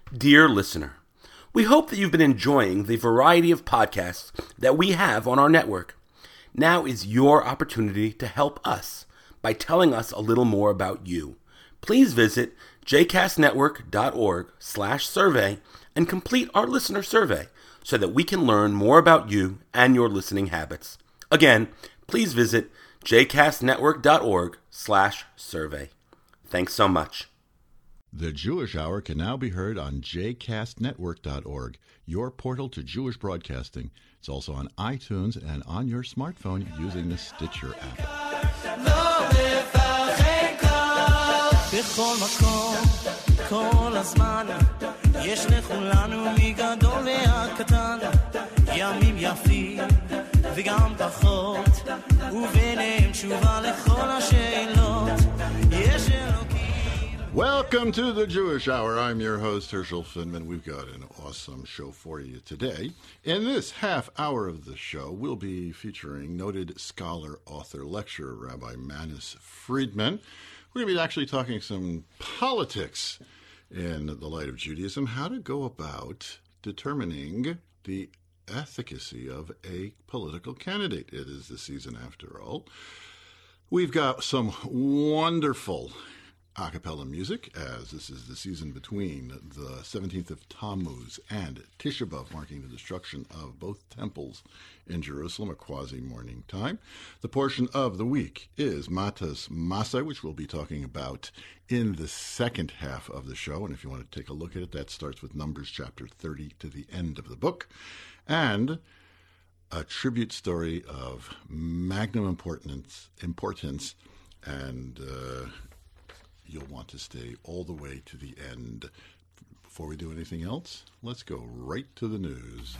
Dear listener, we hope that you've been enjoying the variety of podcasts that we have on our network. Now is your opportunity to help us by telling us a little more about you. Please visit jcastnetwork.org/survey and complete our listener survey so that we can learn more about you and your listening habits. Again, please visit jcastnetwork.org/survey. Thanks so much. The Jewish Hour can now be heard on jcastnetwork.org, your portal to Jewish broadcasting. It's also on iTunes and on your smartphone using the Stitcher app. בכל מקום, כל הזמן, יש לכולנו מגדול ועד קטן, ימים יפים וגם פחות, וביניהם תשובה לכל השאלות, יש אלוקים. Welcome to the Jewish Hour. I'm your host, Herschel Finman. We've got an awesome show for you today. In this half hour of the show, we'll be featuring noted scholar, author, lecturer, Rabbi Manis Friedman. We're going to be actually talking some politics in the light of Judaism, how to go about determining the efficacy of a political candidate. It is the season after all. We've got some wonderful a cappella music, as this is the season between the 17th of Tammuz and Tisha B'Av, marking the destruction of both temples in Jerusalem, a quasi-morning time. The portion of the week is Matas Masai, which we'll be talking about in the second half of the show. And if you want to take a look at it, that starts with Numbers chapter 30 to the end of the book. And a tribute story of magnum importance and you'll want to stay all the way to the end. Before we do anything else, let's go right to the news.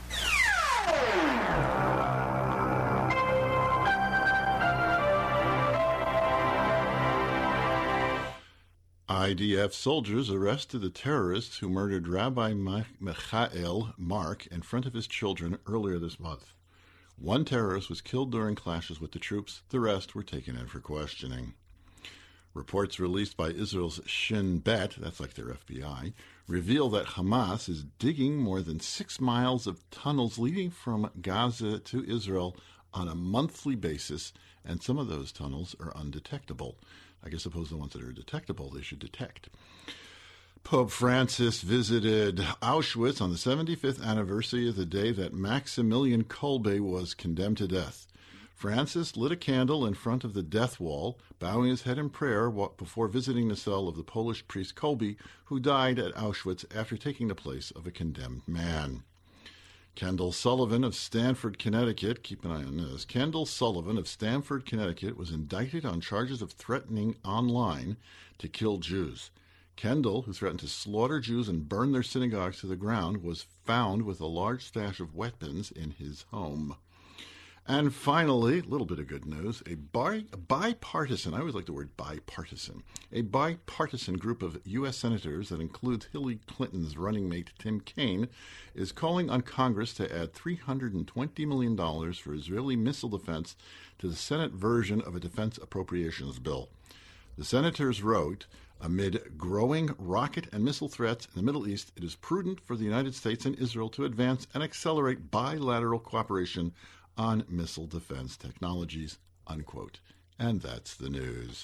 IDF soldiers arrested the terrorists who murdered Rabbi Michael Mark in front of his children earlier this month. One terrorist was killed during clashes with the troops. The rest were taken in for questioning. Reports released by Israel's Shin Bet, that's like their FBI, reveal that Hamas is digging more than 6 miles of tunnels leading from Gaza to Israel on a monthly basis, and some of those tunnels are undetectable. I guess suppose the ones that are detectable they should detect. Pope Francis visited Auschwitz on the 75th anniversary of the day that Maximilian Kolbe was condemned to death. Francis lit a candle in front of the death wall, bowing his head in prayer before visiting the cell of the Polish priest Kolbe, who died at Auschwitz after taking the place of a condemned man. Kendall Sullivan of Stamford, Connecticut, keep an eye on this, Kendall Sullivan of Stamford, Connecticut was indicted on charges of threatening online to kill Jews. Kendall, who threatened to slaughter Jews and burn their synagogues to the ground, was found with a large stash of weapons in his home. And finally, a little bit of good news, a bipartisan, I always like the word bipartisan, a bipartisan group of U.S. senators that includes Hillary Clinton's running mate Tim Kaine is calling on Congress to add $320 million for Israeli missile defense to the Senate version of a defense appropriations bill. The senators wrote, amid growing rocket and missile threats in the Middle East, it is prudent for the United States and Israel to advance and accelerate bilateral cooperation on missile defense technologies, unquote. And that's the news.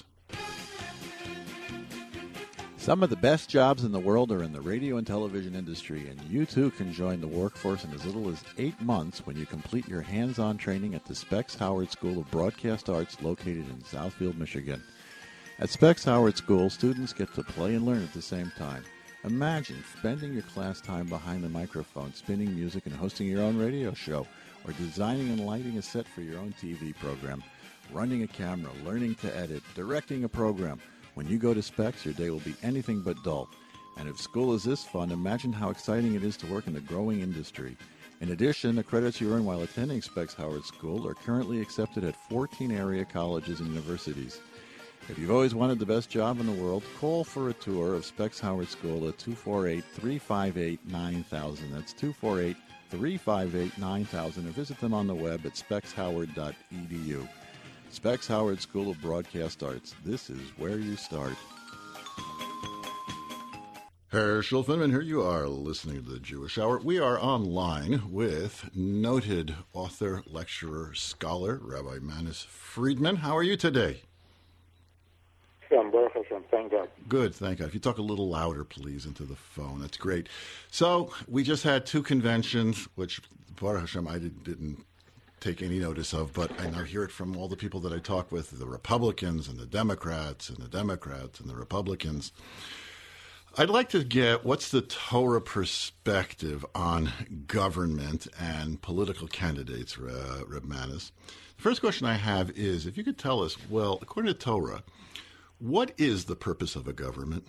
Some of the best jobs in the world are in the radio and television industry, and you too can join the workforce in as little as 8 months when you complete your hands-on training at the Specs Howard School of Broadcast Arts located in Southfield, Michigan. At Specs Howard School, students get to play and learn at the same time. Imagine spending your class time behind the microphone, spinning music and hosting your own radio show, or designing and lighting a set for your own TV program, running a camera, learning to edit, directing a program. When you go to Specs, your day will be anything but dull. And if school is this fun, imagine how exciting it is to work in the growing industry. In addition, the credits you earn while attending Specs Howard School are currently accepted at 14 area colleges and universities. If you've always wanted the best job in the world, call for a tour of Specs Howard School at 248-358-9000. That's 248-358-9000, or visit them on the web at specshoward.edu. Specs Howard School of Broadcast Arts. This is where you start. Herschel Finman here. You are listening to the Jewish Hour. We are online with noted author, lecturer, scholar, Rabbi Manis Friedman. How are you today? Baruch Hashem, thank God. Good, thank God. If you talk a little louder, please, into the phone, that's great. So we just had two conventions, which Baruch Hashem I didn't take any notice of, but I now hear it from all the people that I talk with, the Republicans and the Democrats and the Democrats and the Republicans. I'd like to get what's the Torah perspective on government and political candidates, Reb Manis. The first question I have is, if you could tell us, well, according to Torah, what is the purpose of a government?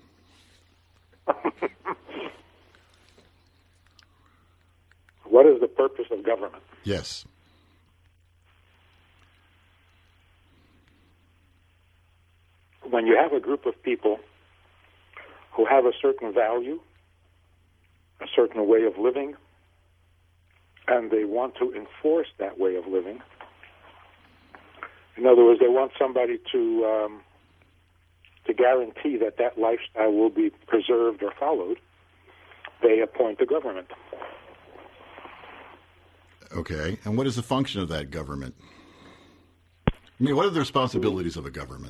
What is the purpose of government? Yes. When you have a group of people who have a certain value, a certain way of living, and they want to enforce that way of living. In other words, they want somebody to guarantee that that lifestyle will be preserved or followed. They appoint a government. Okay, and what is the function of that government? I mean, what are the responsibilities of a government?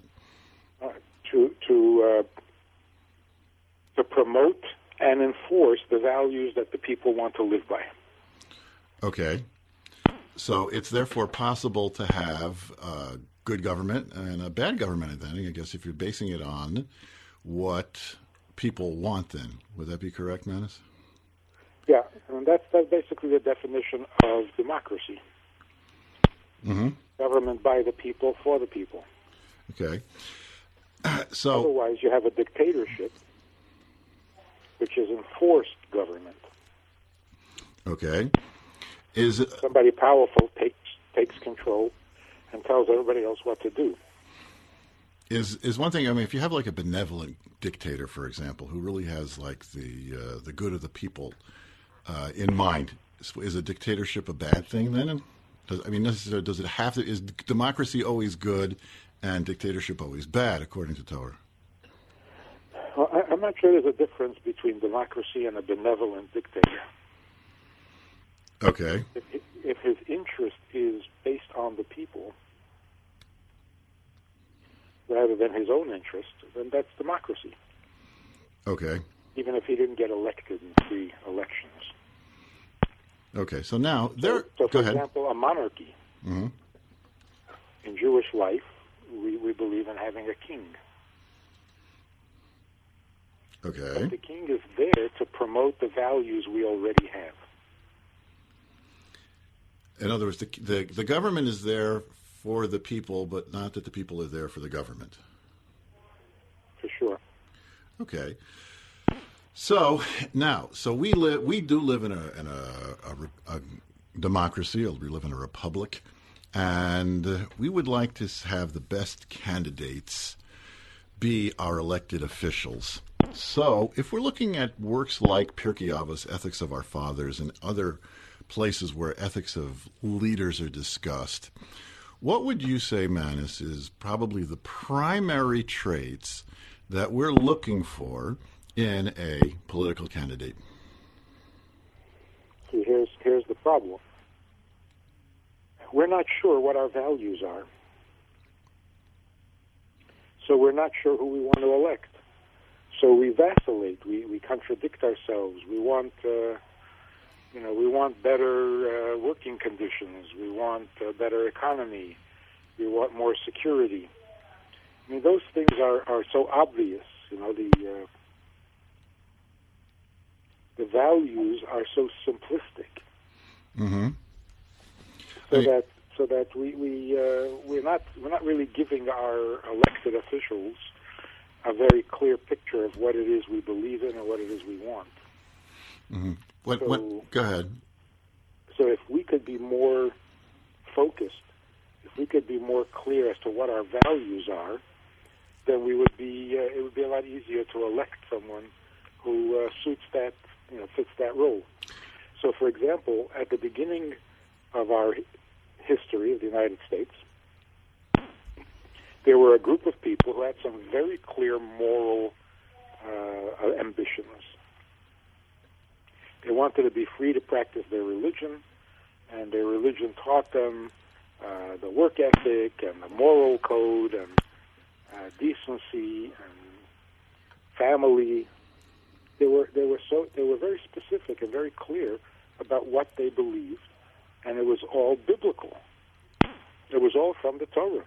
To promote and enforce the values that the people want to live by. Okay, so it's therefore possible to have a good government and a bad government, then, I guess, if you're basing it on what people want, then. Would that be correct, Manis? Yeah, and that's basically the definition of democracy. Mm-hmm. Government by the people, for the people. Okay. So otherwise, you have a dictatorship, which is enforced government. Okay. Is it somebody powerful takes control and tells everybody else what to do? Is one thing. I mean, if you have like a benevolent dictator, for example, who really has like the good of the people in mind, is a dictatorship a bad thing then? Does it have to? Is democracy always good and dictatorship always bad, according to Torah? Well, I'm not sure there's a difference between democracy and a benevolent dictator. Okay. If his interest is based on the people rather than his own interest, then that's democracy. Okay. Even if he didn't get elected in free elections. Okay, so now So for go ahead. example, a monarchy. Mm-hmm. In Jewish life, we believe in having a king. Okay. But the king is there to promote the values we already have. In other words, the government is there for the people, but not that the people are there for the government. For sure. Okay. So now, we do live in a democracy, or we live in a republic, and we would like to have the best candidates be our elected officials. So if we're looking at works like Pirkei Avos, Ethics of Our Fathers, and other places where ethics of leaders are discussed, what would you say, Manis, is probably the primary traits that we're looking for in a political candidate? See, here's the problem. We're not sure what our values are. So we're not sure who we want to elect. So we vacillate. We contradict ourselves. We want, we want better working conditions. We want a better economy. We want more security. I mean, those things are so obvious. The values are so simplistic. Mm-hmm. So that we're not really giving our elected officials a very clear picture of what it is we believe in and what it is we want. Mm-hmm. Go ahead. So if we could be more focused, if we could be more clear as to what our values are, then it would be a lot easier to elect someone who suits that, fits that role. So, for example, at the beginning of our history of the United States, there were a group of people who had some very clear moral ambitions. They wanted to be free to practice their religion, and their religion taught them the work ethic and the moral code and decency and family. They were very specific and very clear about what they believed, and it was all biblical. It was all from the Torah.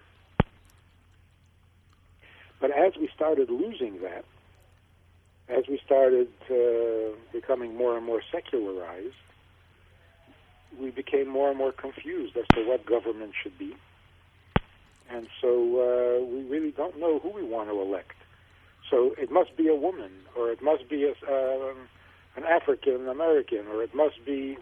But as we started losing that, as we started becoming more and more secularized, we became more and more confused as to what government should be. And so we really don't know who we want to elect. So it must be a woman, or it must be an African American, or it must be,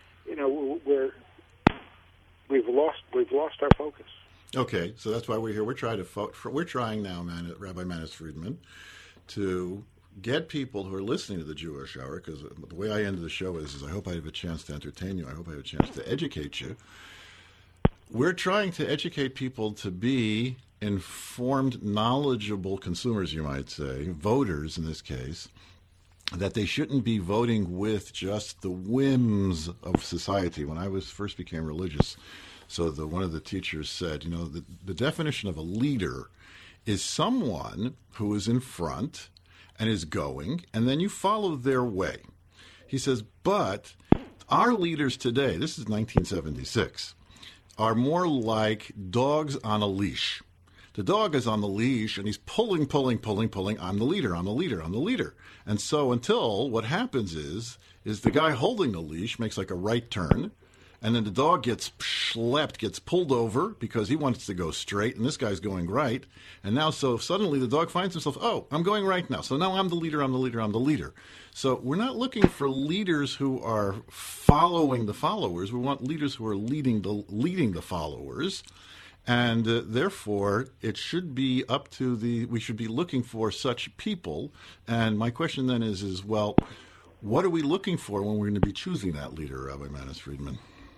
we've lost our focus. Okay, so that's why we're here. We're trying now, Rabbi Manis Friedman, to get people who are listening to the Jewish Hour, because the way I ended the show is I hope I have a chance to entertain you. I hope I have a chance to educate you. We're trying to educate people to be informed, knowledgeable consumers, you might say, voters in this case, that they shouldn't be voting with just the whims of society. When I first became religious, one of the teachers said, the definition of a leader is someone who is in front and is going, and then you follow their way. He says, but our leaders today, this is 1976, are more like dogs on a leash. The dog is on the leash, and he's pulling. I'm the leader. And so until what happens is the guy holding the leash makes like a right turn, and then the dog gets schlepped, gets pulled over because he wants to go straight, and this guy's going right. And now, so suddenly the dog finds himself, oh, I'm going right now. So now I'm the leader. So we're not looking for leaders who are following the followers. We want leaders who are leading the followers. And therefore, it should be up to we should be looking for such people. And my question then is, well, what are we looking for when we're going to be choosing that leader, Rabbi Manis Friedman?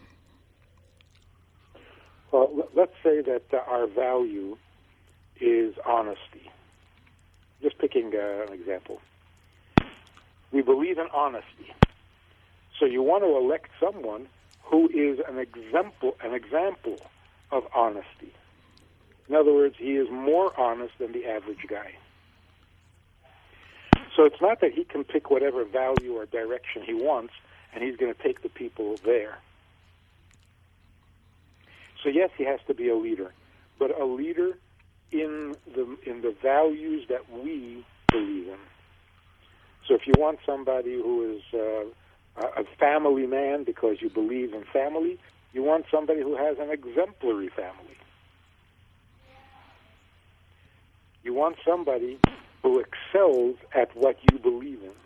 Well, let's say that our value is honesty. Just picking an example. We believe in honesty. So you want to elect someone who is an example of honesty. In other words, he is more honest than the average guy. So it's not that he can pick whatever value or direction he wants, and he's going to take the people there. So yes, he has to be a leader, but a leader in the values that we believe in. So if you want somebody who is a family man because you believe in family, you want somebody who has an exemplary family. You want somebody who excels at what you believe in.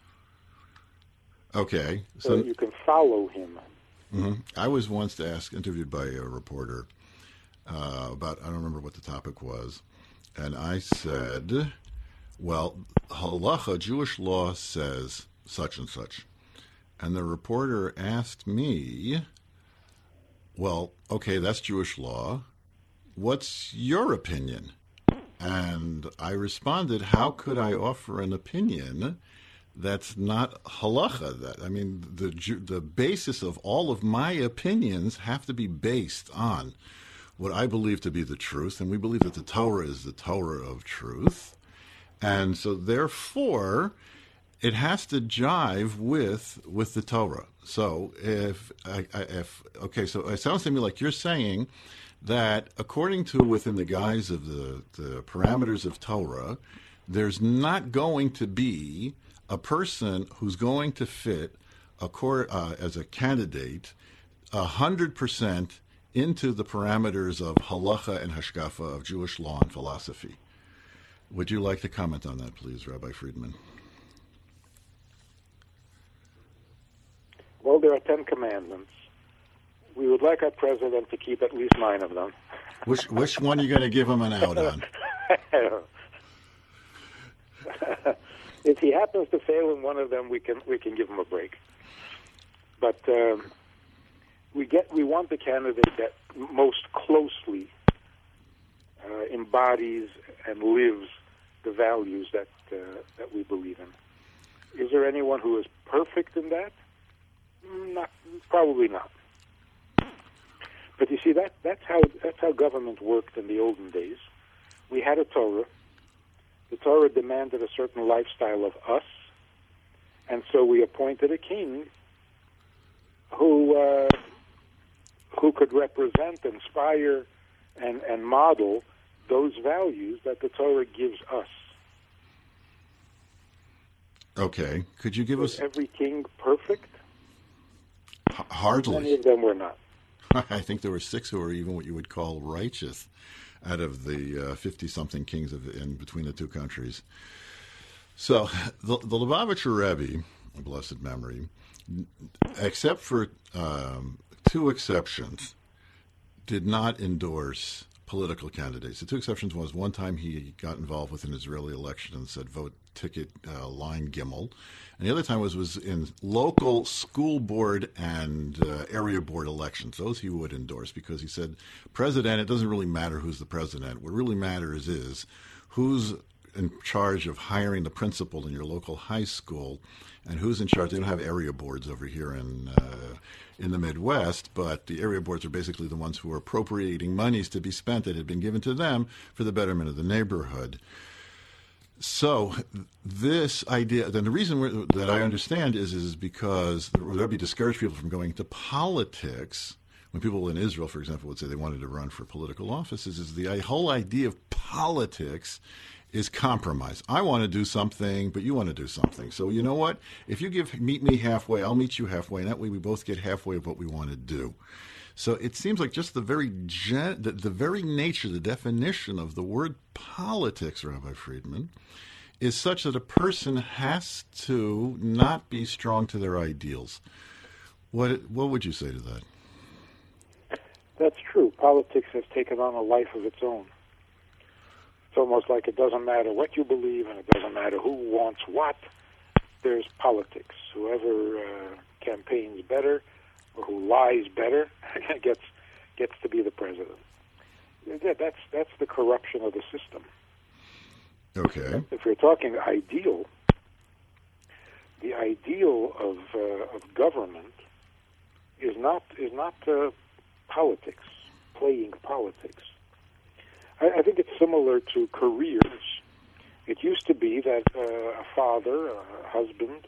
Okay. So that you can follow him. Mm-hmm. I was once interviewed by a reporter about, I don't remember what the topic was, and I said, well, halacha, Jewish law says such and such. And the reporter asked me, well, okay, that's Jewish law. What's your opinion? And I responded, how could I offer an opinion that's not halacha? The basis of all of my opinions have to be based on what I believe to be the truth, and we believe that the Torah is the Torah of truth. And so therefore, it has to jive with the Torah. So so it sounds to me like you're saying that according to within the guise of the parameters of Torah, there's not going to be a person who's going to fit as a candidate 100% into the parameters of halacha and hashkafa of Jewish law and philosophy. Would you like to comment on that, please, Rabbi Friedman? Well, there are 10 commandments. We would like our president to keep at least 9 of them. Which one are you going to give him an out on? If he happens to fail in one of them, we can give him a break. But we want the candidate that most closely embodies and lives the values that we believe in. Is there anyone who is perfect in that? Not, probably not. But you see, that's how government worked in the olden days. We had a Torah. The Torah demanded a certain lifestyle of us, and so we appointed a king who could represent, inspire, and model those values that the Torah gives us. Okay. Could you give us... every king perfect? Hardly. Many of them were not. I think there were 6 who were even what you would call righteous out of the 50-something kings in between the two countries. So the Lubavitcher Rebbe, blessed memory, except for 2 exceptions, did not endorse political candidates. The 2 exceptions was one time he got involved with an Israeli election and said vote ticket line Gimel, and the other time was in local school board and area board elections. Those he would endorse because he said, president, it doesn't really matter who's the president. What really matters is who's in charge of hiring the principal in your local high school and who's in charge. They don't have area boards over here in the Midwest, but the area boards are basically the ones who are appropriating monies to be spent that had been given to them for the betterment of the neighborhood. So this idea, then the reason that I understand is because the Rebbe discouraged people from going into politics. When people in Israel, for example, would say they wanted to run for political offices, is the whole idea of politics is compromise. I want to do something, but you want to do something. So you know what? If you meet me halfway, I'll meet you halfway, and that way we both get halfway of what we want to do. So it seems like just the very nature, the definition of the word politics, Rabbi Friedman, is such that a person has to not be strong to their ideals. What would you say to that? That's true. Politics has taken on a life of its own. It's almost like it doesn't matter what you believe and it doesn't matter who wants what. There's politics. Whoever campaigns better or who lies better gets to be the president. Yeah, that's the corruption of the system. Okay. If you're talking ideal, the ideal of government is not politics, playing politics. I think it's similar to careers. It used to be that a father, a husband,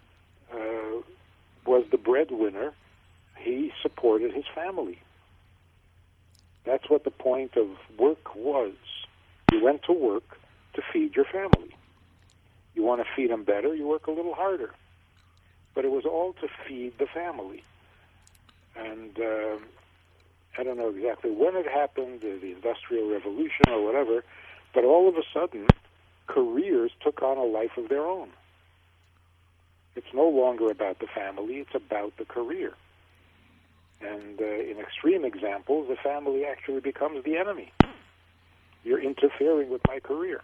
was the breadwinner. He supported his family. That's what the point of work was. You went to work to feed your family. You want to feed them better, you work a little harder. But it was all to feed the family. And I don't know exactly when it happened, the Industrial Revolution or whatever, but all of a sudden, careers took on a life of their own. It's no longer about the family, it's about the career. And in extreme examples, the family actually becomes the enemy. You're interfering with my career.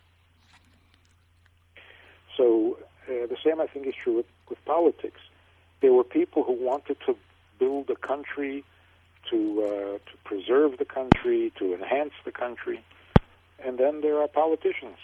So the same, I think, is true with politics. There were people who wanted to build a country, to preserve the country, to enhance the country, and then there are politicians.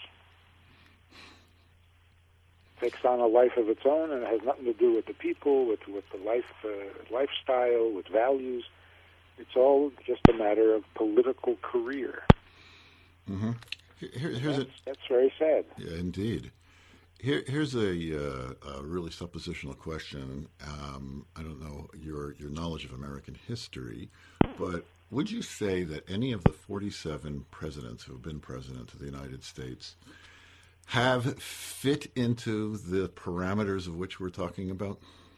It takes on a life of its own, and it has nothing to do with the people, with the lifestyle, with values. It's all just a matter of political career. Mm-hmm. That's very sad. Yeah, indeed. Here's a really suppositional question. I don't know your knowledge of American history, but would you say that any of the 47 presidents who have been president of the United States have fit into the parameters of which we're talking about?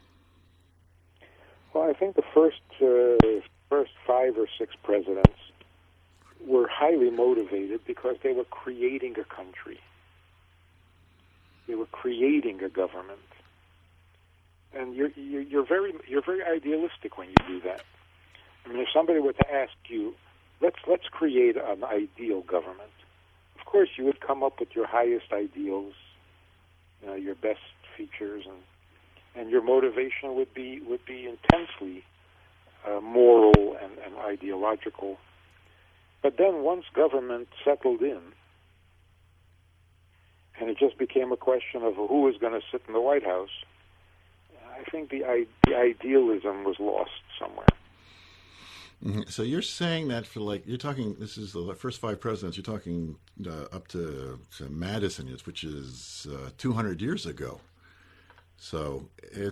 Well, I think the first 5 or 6 presidents were highly motivated because they were creating a country. They were creating a government, and you're very idealistic when you do that. I mean, if somebody were to ask you, let's create an ideal government, of course you would come up with your highest ideals, your best features, and your motivation would be intensely moral and ideological. But then once government settled in, and it just became a question of who was going to sit in the White House, I think the idealism was lost somewhere. Mm-hmm. So you're saying that you're talking, this is the first 5 presidents, you're talking up to Madison, which is 200 years ago. So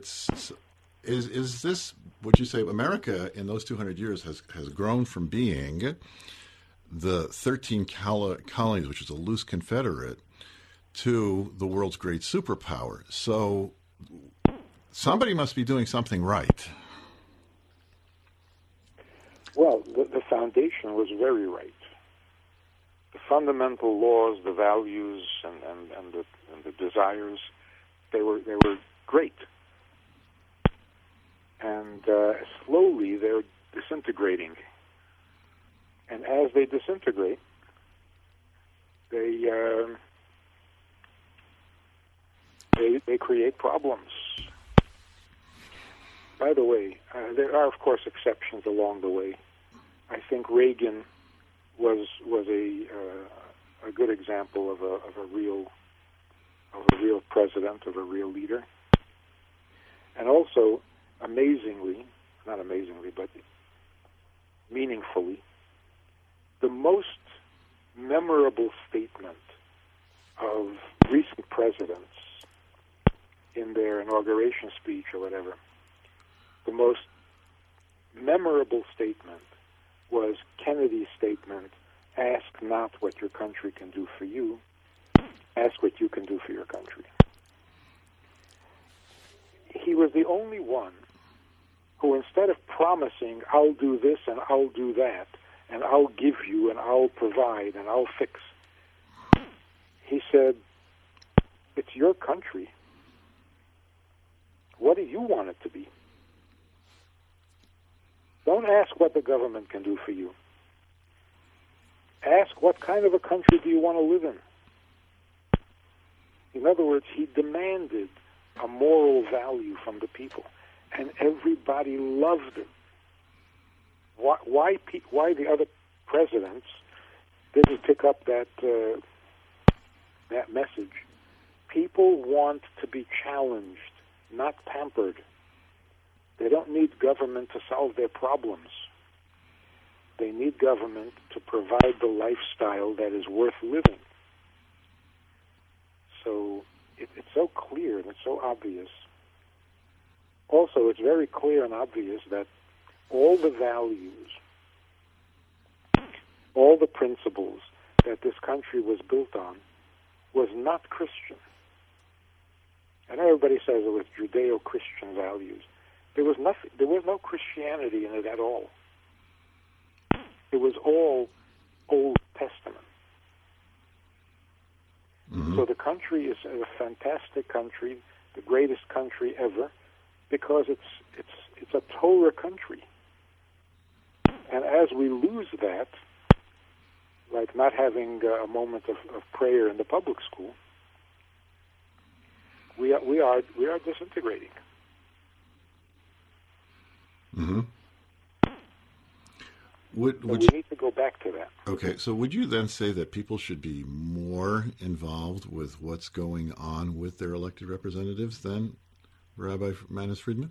is this, would you say America in those 200 years has grown from being the 13 colonies, which is a loose confederate, to the world's great superpower? So somebody must be doing something right. Well, the foundation was very right. The fundamental laws, the values, and the desires, they were great. And slowly they're disintegrating. And as they disintegrate, they create problems. By the way, there are of course exceptions along the way. I think Reagan was a good example of a real president, of a real leader, and also not amazingly, but meaningfully, the most memorable statement of recent presidents in their inauguration speech or whatever, the most memorable statement was Kennedy's statement, "Ask not what your country can do for you, ask what you can do for your country." He was the only one who, instead of promising, "I'll do this and I'll do that, and I'll give you and I'll provide and I'll fix," he said, "It's your country. What do you want it to be? Don't ask what the government can do for you. Ask what kind of a country do you want to live in." In other words, he demanded a moral value from the people, and everybody loved him. Why the other presidents didn't pick up that message? People want to be challenged, not pampered. They don't need government to solve their problems. They need government to provide the lifestyle that is worth living. So it's so clear and it's so obvious. Also, it's very clear and obvious that all the values, all the principles that this country was built on was not Christian. And everybody says it was Judeo-Christian values. There was no Christianity in it at all. It was all Old Testament. Mm-hmm. So the country is a fantastic country, the greatest country ever, because it's a Torah country. And as we lose that, like not having a moment of prayer in the public school, we are disintegrating. Mm-hmm. We need to go back to that. Okay, so would you then say that people should be more involved with what's going on with their elected representatives then, Rabbi Manis Friedman?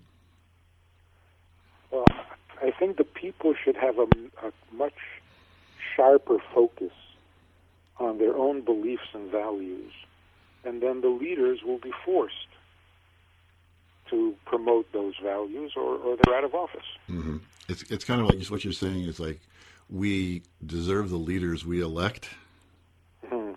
Well, I think the people should have a much sharper focus on their own beliefs and values, and then the leaders will be forced to promote those values, or they're out of office. Mm-hmm. It's kind of like what you're saying is like we deserve the leaders we elect. Mm-hmm.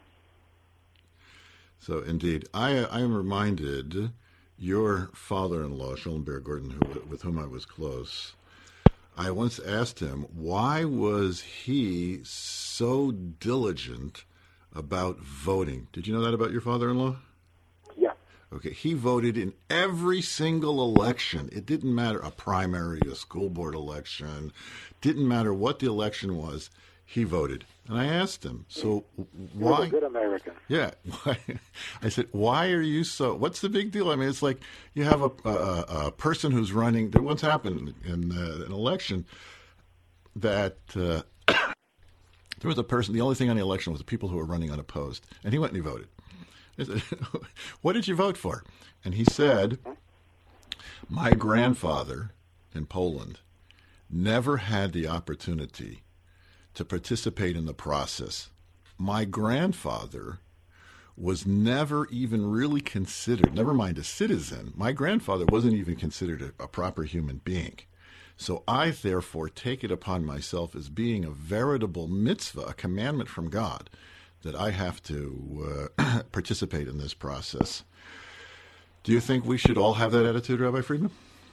So indeed, I am reminded your father-in-law, Schellenberg Gordon, with whom I was close. I once asked him, why was he so diligent about voting? Did you know that about your father-in-law? Yeah. Okay, he voted in every single election. It didn't matter, a primary, a school board election, didn't matter what the election was, he voted. And I asked him, so why? You're a good American. Yeah. I said, why are you so, what's the big deal? I mean, it's like you have a person who's running, there once happened in an election that there was a person, the only thing on the election was the people who were running unopposed, and he went and he voted. What did you vote for? And he said, my grandfather in Poland never had the opportunity to participate in the process. My grandfather was never even really considered, never mind a citizen, my grandfather wasn't even considered a proper human being. So I therefore take it upon myself as being a veritable mitzvah, a commandment from God, that I have to participate in this process. Do you think we should all have that attitude, Rabbi Friedman?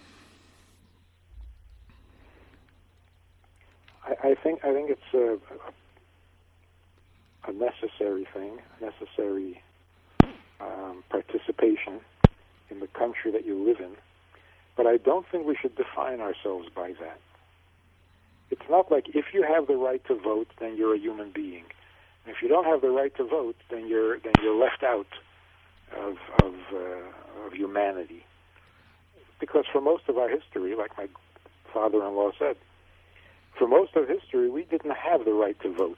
I think it's a necessary thing, necessary participation in the country that you live in. But I don't think we should define ourselves by that. It's not like if you have the right to vote, then you're a human being. And if you don't have the right to vote, then you're left out of humanity. Because for most of our history, like my father-in-law said, for most of history, we didn't have the right to vote.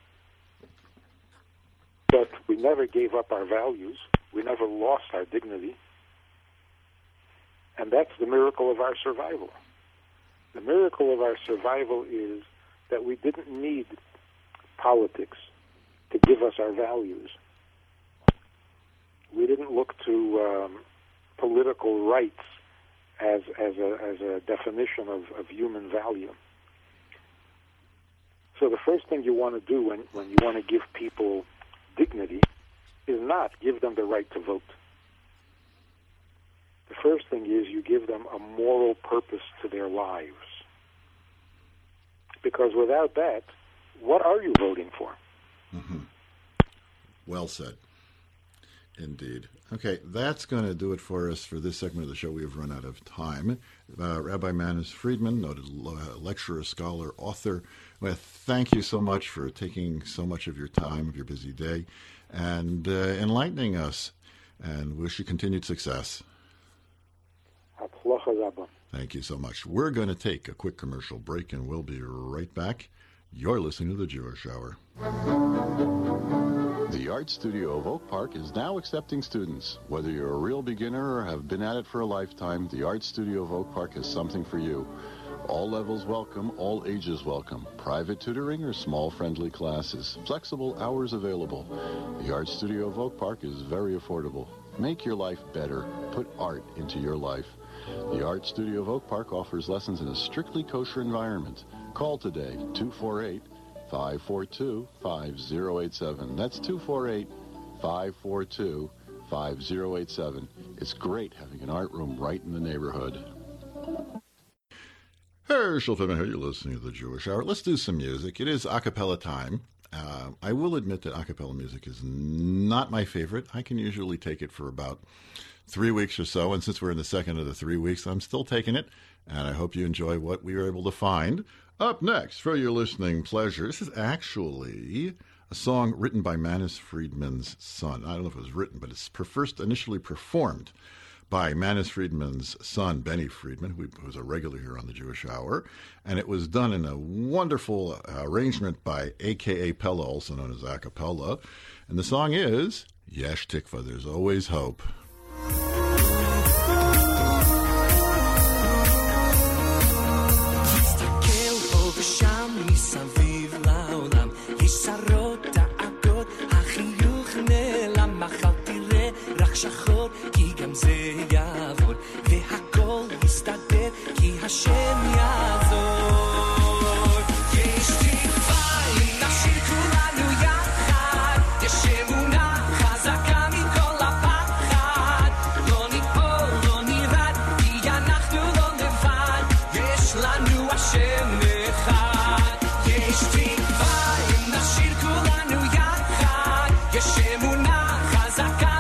But we never gave up our values. We never lost our dignity. And that's the miracle of our survival. The miracle of our survival is that we didn't need politics to give us our values. We didn't look to political rights as a definition of human value. So the first thing you want to do when you want to give people dignity is not give them the right to vote. The first thing is you give them a moral purpose to their lives. Because without that, what are you voting for? Mm-hmm. Well said. Indeed. Okay, that's going to do it for us for this segment of the show. We have run out of time. Rabbi Manis Friedman, noted lecturer, scholar, author, well, thank you so much for taking so much of your time, of your busy day, and enlightening us, and wish you continued success. Thank you so much. We're going to take a quick commercial break, and we'll be right back. You're listening to The Jewish Hour. The Art Studio of Oak Park is now accepting students. Whether you're a real beginner or have been at it for a lifetime, the Art Studio of Oak Park has something for you. All levels welcome, all ages welcome. Private tutoring or small friendly classes. Flexible hours available. The Art Studio of Oak Park is very affordable. Make your life better. Put art into your life. The Art Studio of Oak Park offers lessons in a strictly kosher environment. Call today, 248-542-5087. That's 248-542-5087. It's great having an art room right in the neighborhood. Herschel Finman here. You're listening to The Jewish Hour. Let's do some music. It is a cappella time. I will admit that a cappella music is not my favorite. I can usually take it for about 3 weeks or so, and since we're in the second of the 3 weeks, I'm still taking it, and I hope you enjoy what we were able to find. Up next, for your listening pleasure, this is actually a song written by Manis Friedman's son. I don't know if it was written, but it's first initially performed by Manis Friedman's son, Benny Friedman, who was a regular here on the Jewish Hour, and it was done in a wonderful arrangement by A.K.A. Pella, also known as a cappella, and the song is Yesh Tikva, There's Always Hope. שחור כי גם זה יעבור והכל יסתדר כי השם יעזור יש תקווה אם נשאיר כולנו יחד יש אמונה חזקה מכל הפחד לא ניפול לא נרד כי אנחנו לא לבד יש לנו השם אחד יש תקווה אם נשאיר כולנו יחד יש אמונה חזקה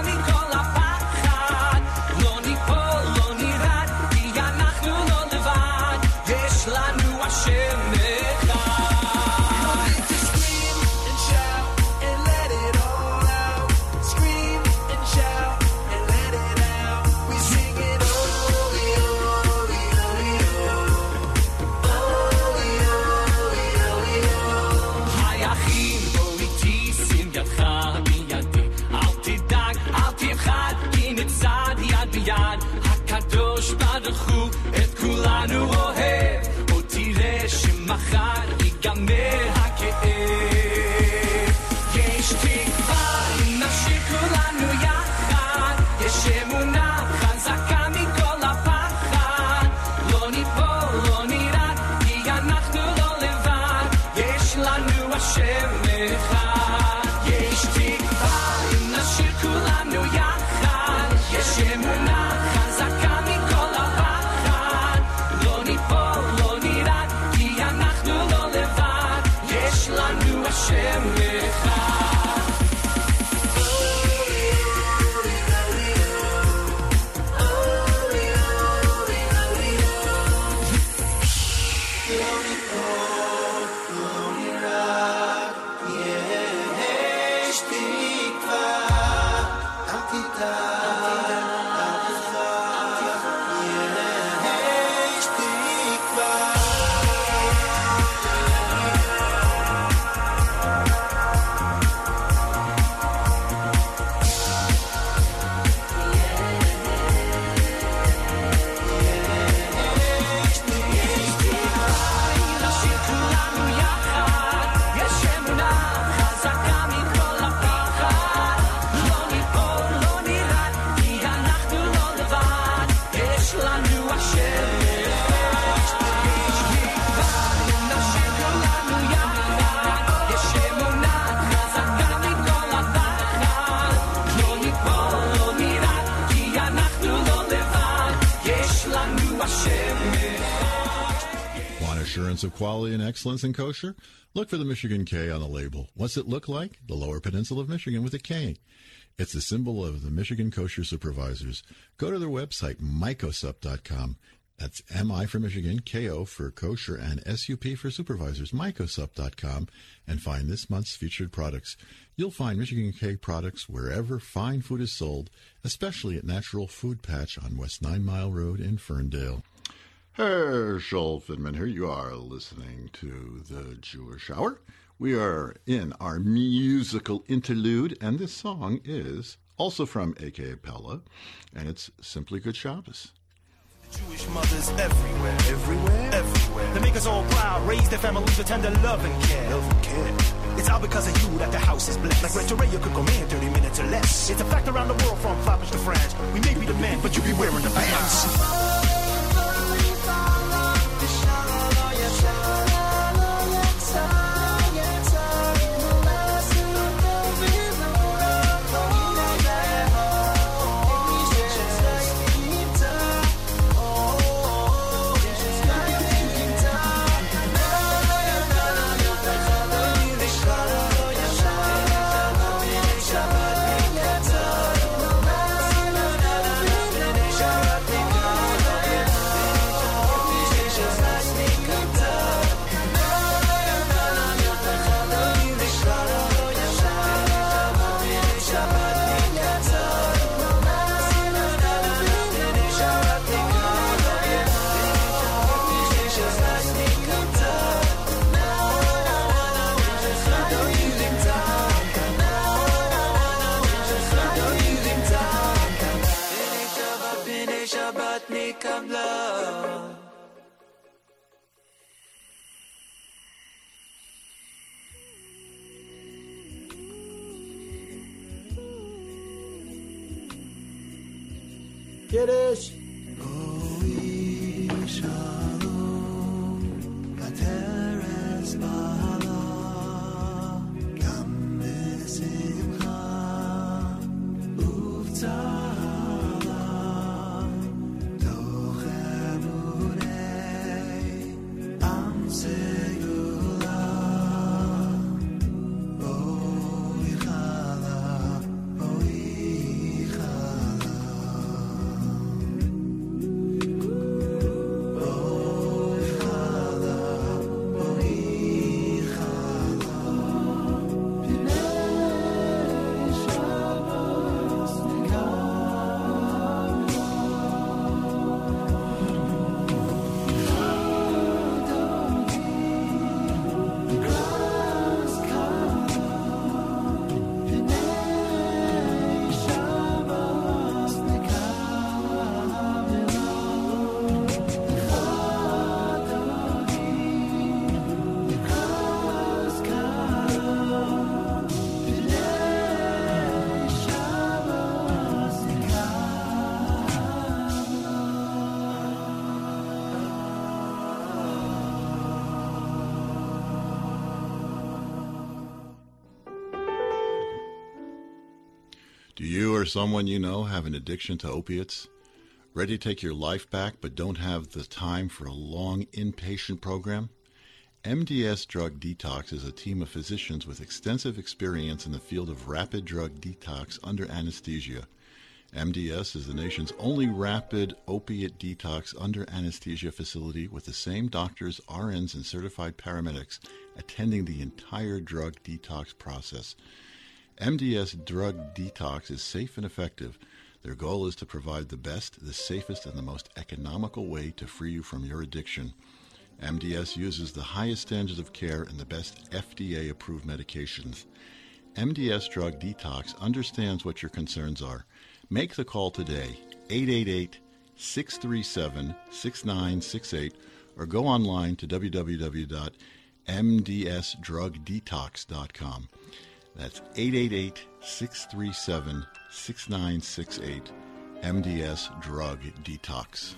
הקדוש ברוך הוא את כולנו אוהב, עוד תראה שמחר ייגמר הכאב. יש תקווה אם נשאיר כולנו יחד, יש אמונה חזקה מכל הפחד, לא ניפול לא נירד כי אנחנו לא לבד, יש לנו השם אחד. יש תקווה אם נשאיר כולנו יחד, יש אמונה חזקה מכל הפחד, לא ניפול לא נירד כי אנחנו לא לבד, יש לנו השם אחד. Assurance of quality and excellence in kosher? Look for the Michigan K on the label. What's it look like? The Lower Peninsula of Michigan with a K. It's the symbol of the Michigan Kosher Supervisors. Go to their website, mycosup.com. That's M-I for Michigan, K-O for kosher, and S-U-P for supervisors, mycosup.com, and find this month's featured products. You'll find Michigan K products wherever fine food is sold, especially at Natural Food Patch on West 9 Mile Road in Ferndale. Herschel Fidman here. You are listening to the Jewish Hour. We are in our musical interlude, and this song is also from A.K.A. Pella, and it's Simply Good Shabbos. Jewish mothers everywhere, everywhere. They make us all proud, raise their families with tender love and care. It's all because of you that the house is blessed. Like Renteria could come in 30 minutes or less. It's a fact around the world from Flatbush to France. We may be the men, but you be wearing the pants. Kiddush. or someone you know have an addiction to opiates? Ready to take your life back but don't have the time for a long inpatient program? MDS Drug Detox is a team of physicians with extensive experience in the field of rapid drug detox under anesthesia. MDS is the nation's only rapid opiate detox under anesthesia facility with the same doctors, RNs, and certified paramedics attending the entire drug detox process. MDS Drug Detox is safe and effective. Their goal is to provide the best, the safest, and the most economical way to free you from your addiction. MDS uses the highest standards of care and the best FDA-approved medications. MDS Drug Detox understands what your concerns are. Make the call today, 888-637-6968, or go online to www.mdsdrugdetox.com. That's 888-637-6968, MDS Drug Detox.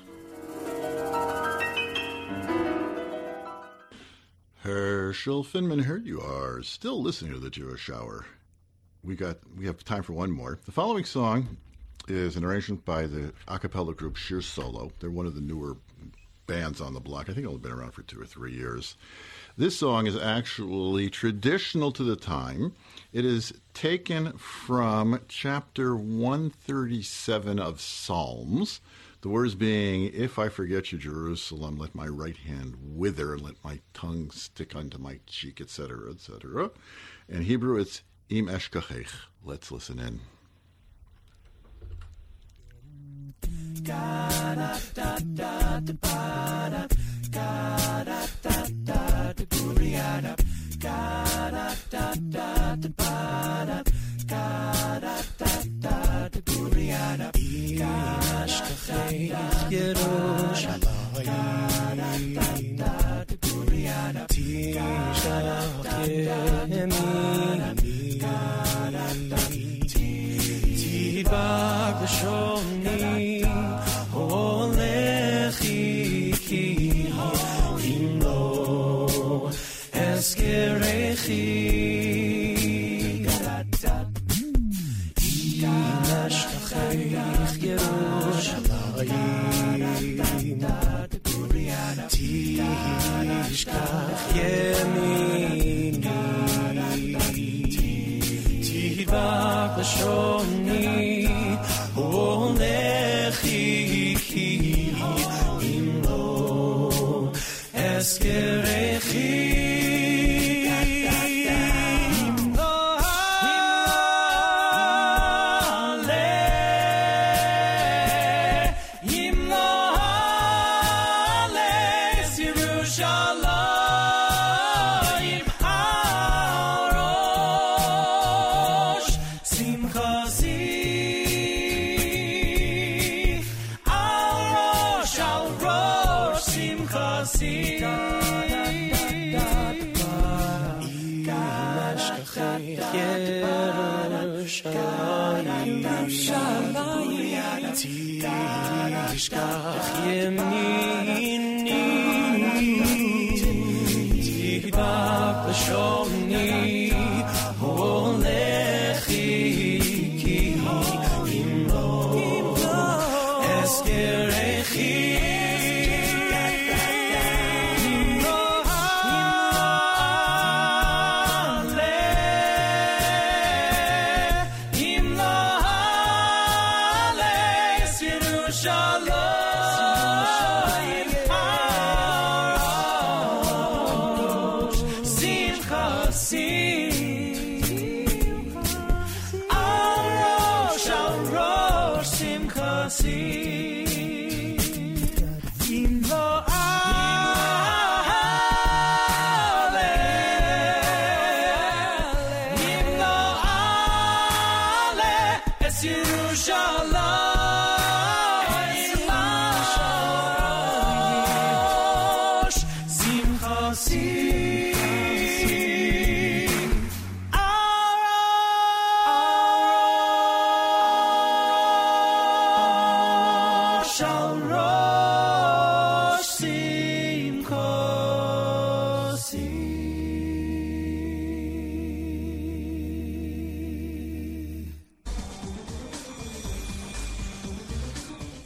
Herschel Finman, here you are, still listening to the Jewish Hour. We have time for one more. The following song is an arrangement by the a cappella group Shir Solo. They're one of the newer bands on the block. I think they've been around for 2 or 3 years. This song is actually traditional to the time. It is taken from chapter 137 of Psalms. The words being, "If I forget you, Jerusalem, let my right hand wither, and let my tongue stick unto my cheek," etc., etc. In Hebrew, it's Im Eshkachech. Let's listen in.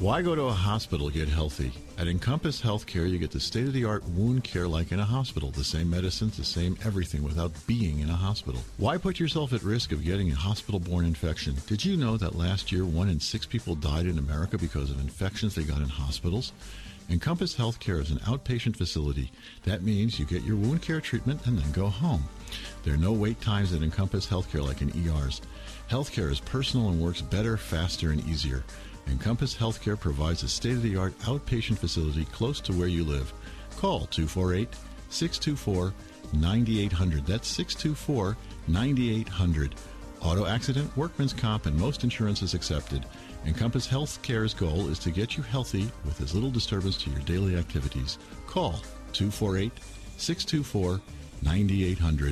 Why go to a hospital to get healthy? At Encompass Healthcare, you get the state-of-the-art wound care like in a hospital. The same medicines, the same everything without being in a hospital. Why put yourself at risk of getting a hospital-borne infection? Did you know that last year 1 in 6 people died in America because of infections they got in hospitals? Encompass Healthcare is an outpatient facility. That means you get your wound care treatment and then go home. There are no wait times at Encompass Healthcare like in ERs. Healthcare is personal and works better, faster, and easier. Encompass Healthcare provides a state-of-the-art outpatient facility close to where you live. Call 248-624-9800. That's 624-9800. Auto accident, workman's comp, and most insurance is accepted. Encompass Healthcare's goal is to get you healthy with as little disturbance to your daily activities. Call 248-624-9800.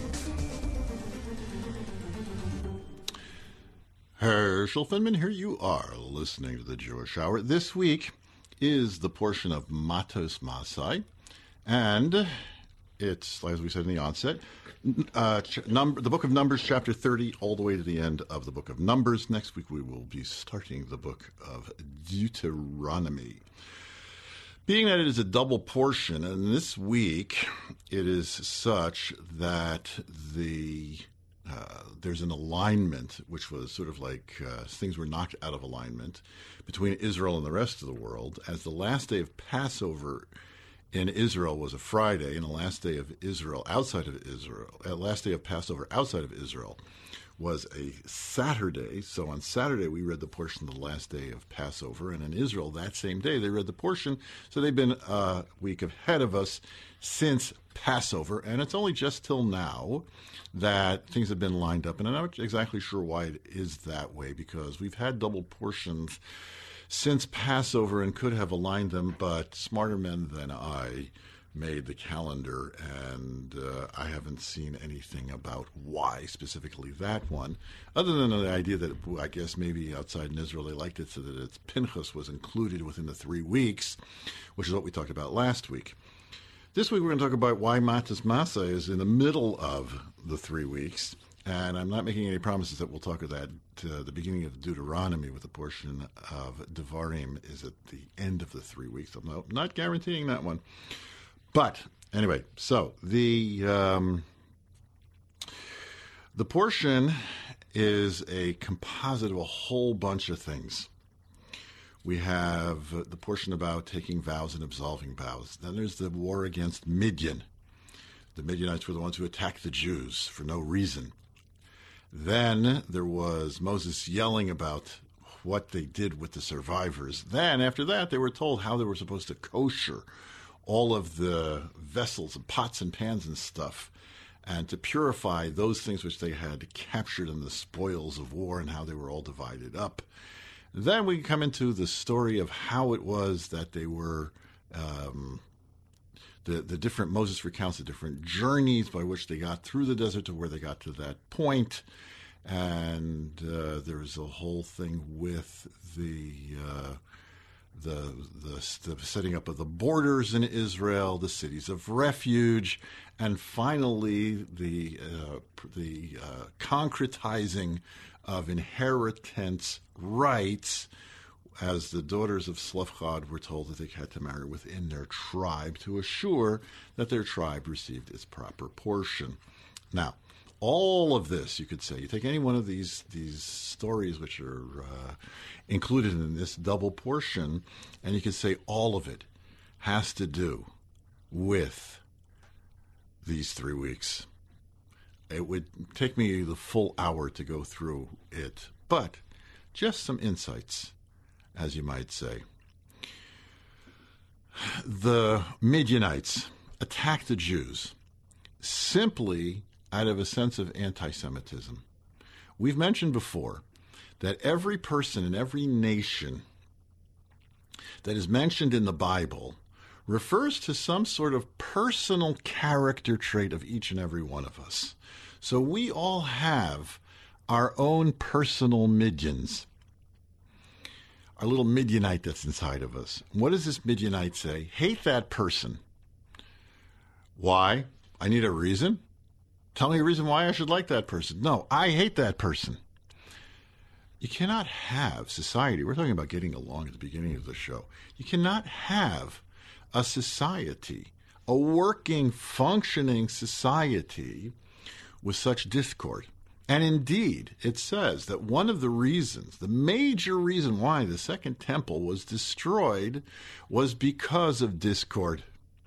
Herschel Finman, here you are listening to the Jewish Hour. This week is the portion of Matos Masai, and it's, as we said in the onset, the book of Numbers, chapter 30, all the way to the end of the book of Numbers. Next week we will be starting the book of Deuteronomy. Being that it is a double portion, and this week it is such that there's an alignment, which was sort of like things were knocked out of alignment between Israel and the rest of the world, as the last day of Passover in Israel was a Friday, and the last day of Israel outside of Israel, last day of Passover outside of Israel was a Saturday. So on Saturday we read the portion of the last day of Passover, and in Israel that same day they read the portion. So they've been a week ahead of us since Passover, and it's only just till now that things have been lined up. And I'm not exactly sure why it is that way, because we've had double portions since Passover and could have aligned them, but smarter men than I made the calendar, and I haven't seen anything about why specifically that one, other than the idea that I guess maybe outside in Israel they liked it so that its Pinchas was included within the 3 weeks, which is what we talked about last week. This week we're going to talk about why Matos Masai is in the middle of the 3 weeks, and I'm not making any promises that we'll talk about that the beginning of Deuteronomy with the portion of Devarim is at the end of the 3 weeks. I'm not guaranteeing that one. But anyway, so the portion is a composite of a whole bunch of things. We have the portion about taking vows and absolving vows. Then there's the war against Midian. The Midianites were the ones who attacked the Jews for no reason. Then there was Moses yelling about what they did with the survivors. Then, after that, they were told how they were supposed to kosher all of the vessels and pots and pans and stuff, and to purify those things which they had captured in the spoils of war and how they were all divided up. Then we come into the story of how it was that they were, the different, Moses recounts the different journeys by which they got through the desert to where they got to that point. And there was a whole thing with the setting up of the borders in Israel, the cities of refuge, and finally the concretizing of inheritance rights, as the daughters of Slavchad were told that they had to marry within their tribe to assure that their tribe received its proper portion. Now, all of this, you could say, you take any one of these stories which are included in this double portion, and you could say all of it has to do with these 3 weeks. It would take me the full hour to go through it, but just some insights, as you might say. The Midianites attacked the Jews simply out of a sense of anti-Semitism. We've mentioned before that every person in every nation that is mentioned in the Bible refers to some sort of personal character trait of each and every one of us. So we all have our own personal Midians, our little Midianite that's inside of us. What does this Midianite say? Hate that person. Why? I need a reason? Tell me a reason why I should like that person. No, I hate that person. You cannot have society. We're talking about getting along at the beginning of the show. You cannot have a society, a working, functioning society with such discord. And indeed, it says that one of the reasons, the major reason why the Second Temple was destroyed was because of discord.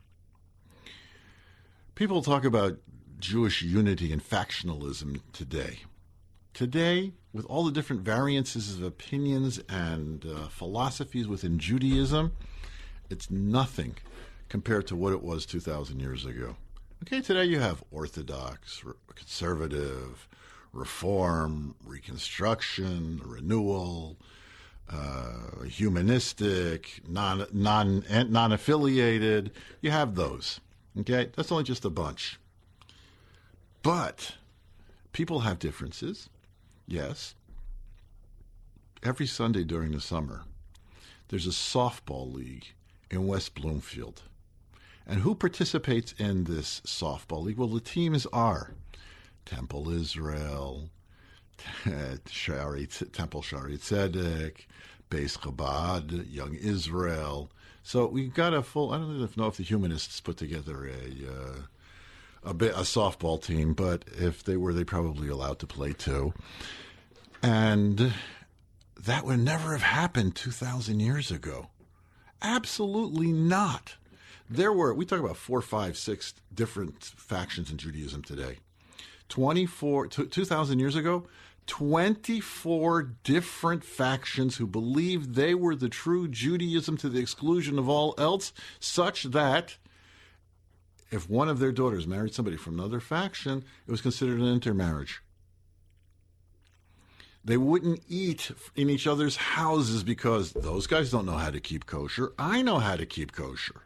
People talk about Jewish unity and factionalism today. Today, with all the different variances of opinions and philosophies within Judaism, it's nothing compared to what it was 2,000 years ago. Okay, today you have Orthodox, conservative, Reform, Reconstruction, Renewal, humanistic, non-affiliated. You have those. Okay, that's only just a bunch. But people have differences. Yes. Every Sunday during the summer, there's a softball league in West Bloomfield. And who participates in this softball league? Well, the teams are Temple Israel, Temple Shari Tzedek, Beis Chabad, Young Israel. So we've got a full, I don't even know if the humanists put together a softball team, but if they were, they probably allowed to play too. And that would never have happened 2,000 years ago. Absolutely not. We talk about 4, 5, 6 different factions in Judaism today. 2,000 years ago, 24 different factions who believed they were the true Judaism to the exclusion of all else, such that if one of their daughters married somebody from another faction, it was considered an intermarriage. They wouldn't eat in each other's houses because those guys don't know how to keep kosher. I know how to keep kosher.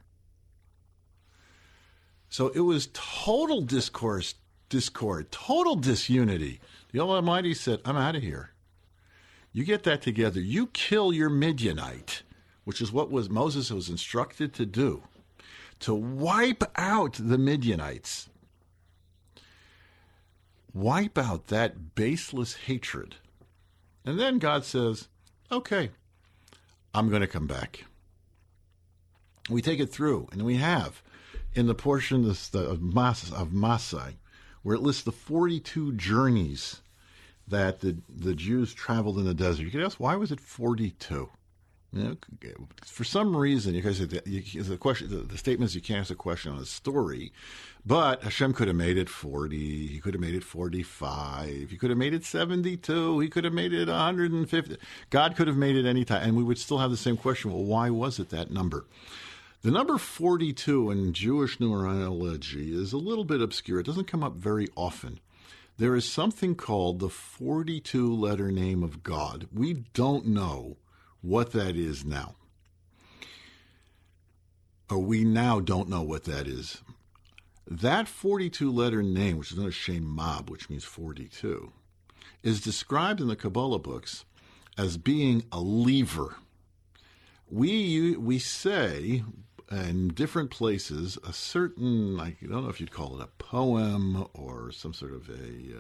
So it was total discord, total disunity. The Almighty said, I'm out of here. You get that together. You kill your Midianite, which is what Moses was instructed to do, to wipe out the Midianites. Wipe out that baseless hatred. And then God says, okay, I'm going to come back. We take it through, and we have, in the portion of Masai, where it lists the 42 journeys that the Jews traveled in the desert. You could ask, why was it 42? You know, for some reason, you guys said the question. The statement is you can't ask a question on a story, but Hashem could have made it 40. He could have made it 45. He could have made it 72. He could have made it 150. God could have made it any time, and we would still have the same question. Well, why was it that number? The number 42 in Jewish numerology is a little bit obscure. It doesn't come up very often. There is something called the 42-letter name of God. We don't know what that is now. Or we now don't know what that is. That 42-letter name, which is known as Shem Mab, which means 42, is described in the Kabbalah books as being a lever. We say in different places a certain, I don't know if you'd call it a poem or some sort of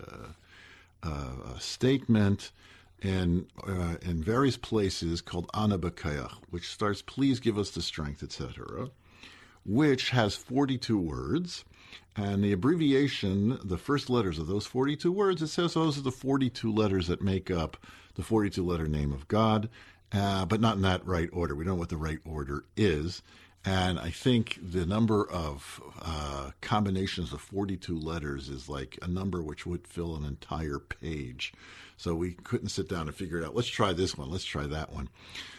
a statement, and in various places called Ana B'Kayach, which starts, please give us the strength, etc., which has 42 words. And the abbreviation, the first letters of those 42 words, it says those are the 42 letters that make up the 42-letter name of God, but not in that right order. We don't know what the right order is. And I think the number of combinations of 42 letters is like a number which would fill an entire page. So we couldn't sit down and figure it out. Let's try this one. Let's try that one.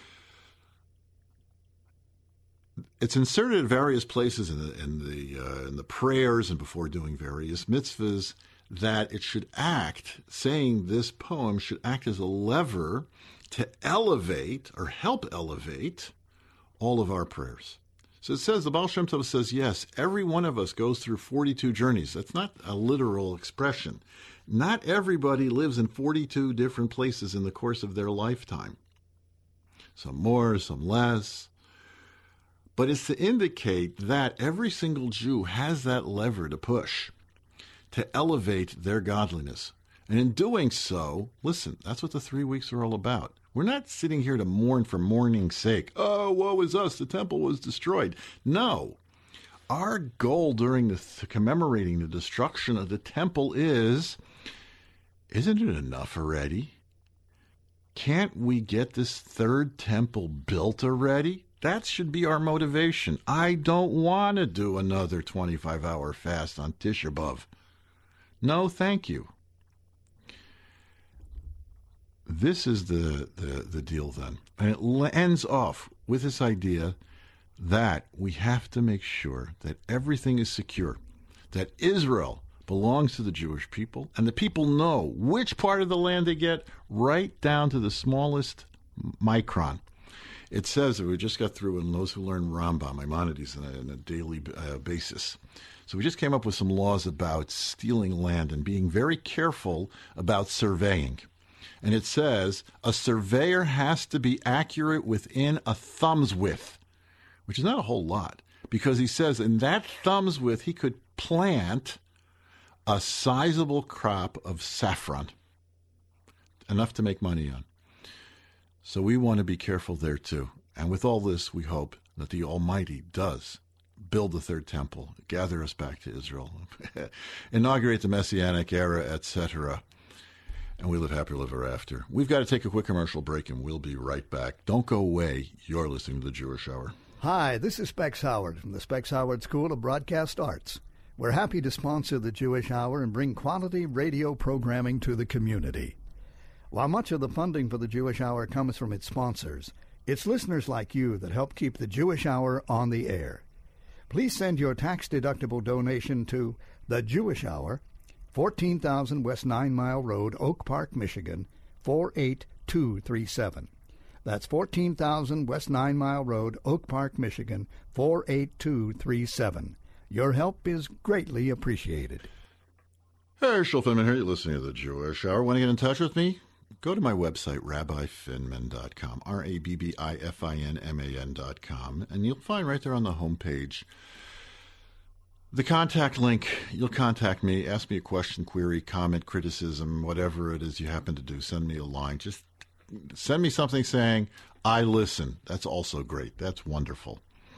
It's inserted at various places in the prayers and before doing various mitzvahs that it should act, saying this poem should act as a lever to elevate or help elevate all of our prayers. So it says, the Baal Shem Tov says, yes, every one of us goes through 42 journeys. That's not a literal expression. Not everybody lives in 42 different places in the course of their lifetime. Some more, some less. But it's to indicate that every single Jew has that lever to push, to elevate their godliness. And in doing so, listen, that's what the 3 weeks are all about. We're not sitting here to mourn for mourning's sake. Oh, woe is us, the temple was destroyed. No. Our goal during commemorating the destruction of the temple is, isn't it enough already? Can't we get this third temple built already? That should be our motivation. I don't want to do another 25-hour fast on Tisha B'Av. No, thank you. This is the deal then. And it ends off with this idea that we have to make sure that everything is secure, that Israel belongs to the Jewish people, and the people know which part of the land they get, right down to the smallest micron. It says that we just got through, and those who learn Rambam, Maimonides, on a daily basis. So we just came up with some laws about stealing land and being very careful about surveying. And it says a surveyor has to be accurate within a thumb's width, which is not a whole lot, because he says in that thumb's width he could plant a sizable crop of saffron, enough to make money on. So we want to be careful there too. And with all this, we hope that the Almighty does build the third temple, gather us back to Israel, inaugurate the Messianic era, etc., and we live happy, live ever after. We've got to take a quick commercial break, and we'll be right back. Don't go away. You're listening to the Jewish Hour. Hi, this is Specs Howard from the Specs Howard School of Broadcast Arts. We're happy to sponsor the Jewish Hour and bring quality radio programming to the community. While much of the funding for the Jewish Hour comes from its sponsors, it's listeners like you that help keep the Jewish Hour on the air. Please send your tax-deductible donation to The Jewish Hour, 14,000 West 9 Mile Road, Oak Park, Michigan, 48237. That's 14,000 West 9 Mile Road, Oak Park, Michigan, 48237. Your help is greatly appreciated. Hey, Shulfinman here. You're listening to the Jewish Hour. Want to get in touch with me? Go to my website, rabbifinman.com, RABBIFINMAN.com, and you'll find right there on the homepage the contact link. You'll contact me, ask me a question, query, comment, criticism, whatever it is you happen to do. Send me a line. Just send me something saying, I listen. That's also great. That's wonderful.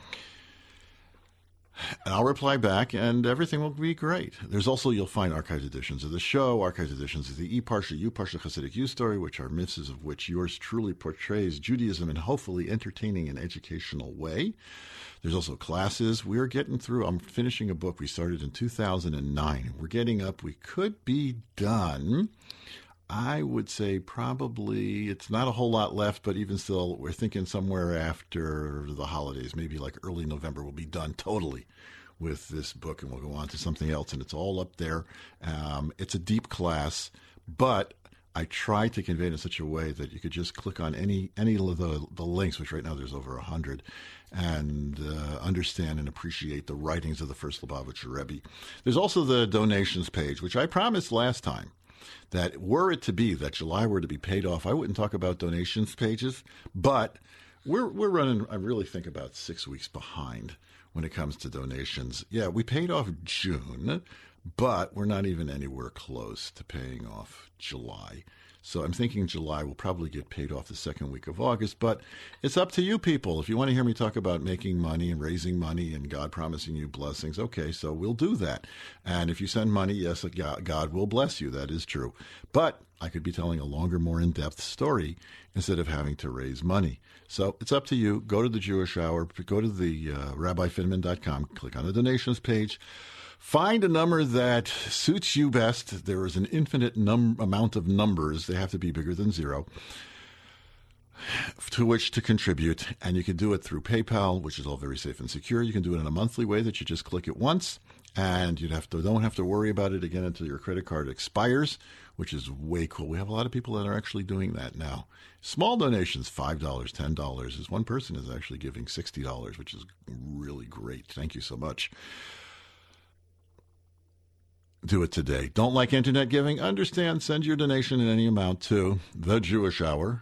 And I'll reply back, and everything will be great. There's also, you'll find archived editions of the show, archived editions of the E-Parsha, U-Parsha, Hasidic U-Story, which are myths of which yours truly portrays Judaism in hopefully entertaining and educational way. There's also classes. We're getting through. I'm finishing a book we started in 2009. We're getting up. We could be done. I would say probably it's not a whole lot left, but even still, we're thinking somewhere after the holidays, maybe like early November, we'll be done totally with this book, and we'll go on to something else, and it's all up there. It's a deep class, but I try to convey it in such a way that you could just click on any of the links, which right now there's over 100, and understand and appreciate the writings of the first Lubavitcher Rebbe. There's also the donations page, which I promised last time, that were it to be that July were to be paid off, I wouldn't talk about donations pages, but we're running, I really think, about 6 weeks behind when it comes to donations. Yeah, we paid off June, but we're not even anywhere close to paying off July. So I'm thinking July will probably get paid off the second week of August, but it's up to you people. If you want to hear me talk about making money and raising money and God promising you blessings, okay, so we'll do that. And if you send money, yes, God will bless you. That is true. But I could be telling a longer, more in-depth story instead of having to raise money. So it's up to you. Go to the Jewish Hour, go to the rabbifinman.com, click on the donations page. Find a number that suits you best. There is an infinite amount of numbers. They have to be bigger than zero to which to contribute. And you can do it through PayPal, which is all very safe and secure. You can do it in a monthly way that you just click it once, and you don't have to worry about it again until your credit card expires, which is way cool. We have a lot of people that are actually doing that now. Small donations, $5, $10. As one person is actually giving $60, which is really great. Thank you so much. Do it today. Don't like internet giving? Understand. Send your donation in any amount to The Jewish Hour,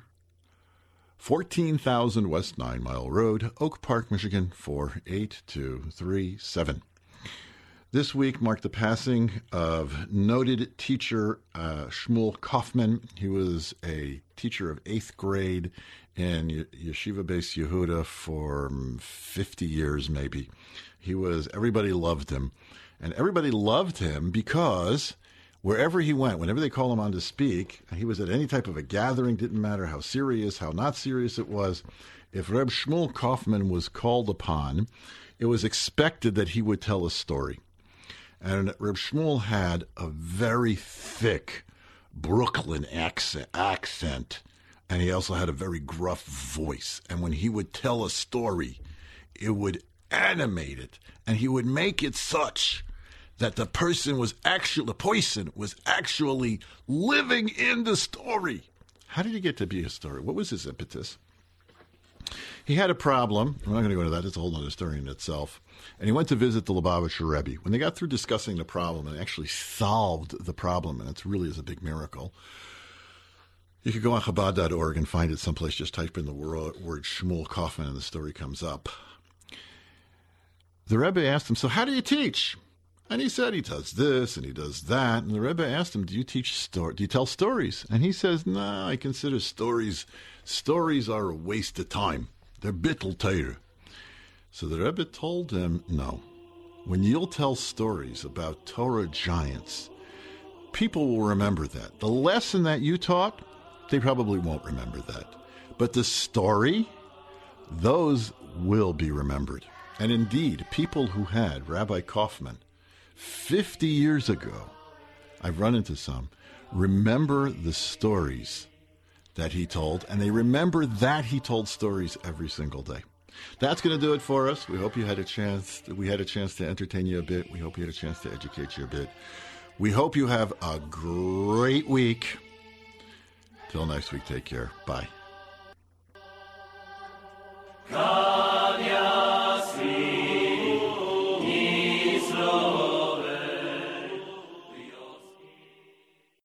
14,000 West 9 Mile Road, Oak Park, Michigan, 48237. This week marked the passing of noted teacher Shmuel Kaufman. He was a teacher of 8th grade in Yeshiva Beis Yehuda for 50 years, maybe. Everybody loved him. And everybody loved him because wherever he went, whenever they called him on to speak, he was at any type of a gathering, didn't matter how serious, how not serious it was. If Reb Shmuel Kaufman was called upon, it was expected that he would tell a story. And Reb Shmuel had a very thick Brooklyn accent, and he also had a very gruff voice. And when he would tell a story, it would animate it, and he would make it such that the person was actually living in the story. How did he get to be a story? What was his impetus? He had a problem. I'm not going to go into that. It's a whole other story in itself. And he went to visit the Lubavitcher Rebbe. When they got through discussing the problem and actually solved the problem, and it really is a big miracle, you could go on Chabad.org and find it someplace. Just type in the word Shmuel Kaufman and the story comes up. The Rebbe asked him, so how do you teach? And he said he does this and he does that. And the Rebbe asked him, do you tell stories? And he says, no, I consider stories are a waste of time. They're bittul Torah. So the Rebbe told him, no. When you'll tell stories about Torah giants, people will remember that. The lesson that you taught, they probably won't remember that. But the story, those will be remembered. And indeed, people who had Rabbi Kaufman 50 years ago, I've run into some, remember the stories that he told, and they remember that he told stories every single day. That's going to do it for us. We hope you had a chance. We had a chance to entertain you a bit. We hope you had a chance to educate you a bit. We hope you have a great week. Till next week, take care. Bye.